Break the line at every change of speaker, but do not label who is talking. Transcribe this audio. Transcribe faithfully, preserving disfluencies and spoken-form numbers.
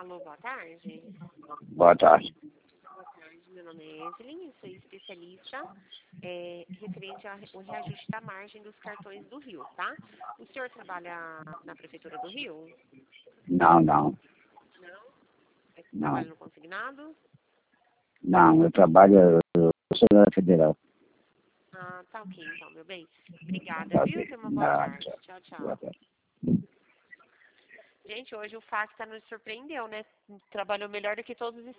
Alô, boa tarde.
Boa tarde.
Boa tarde, meu nome é Evelyn, eu sou especialista é, referente ao reajuste da margem dos cartões do Rio, tá? O senhor trabalha na Prefeitura do Rio?
Não, não.
Não? É que
Não.
trabalha no consignado?
Não, eu trabalho, eu sou da Federal.
Ah, tá ok então, meu bem. Obrigada,
Tá
viu?
bem.
Tenha uma boa
Não,
tarde. Tchau,
boa
tchau.
tarde.
Gente, hoje o Facta nos surpreendeu, né? Trabalhou melhor do que todos os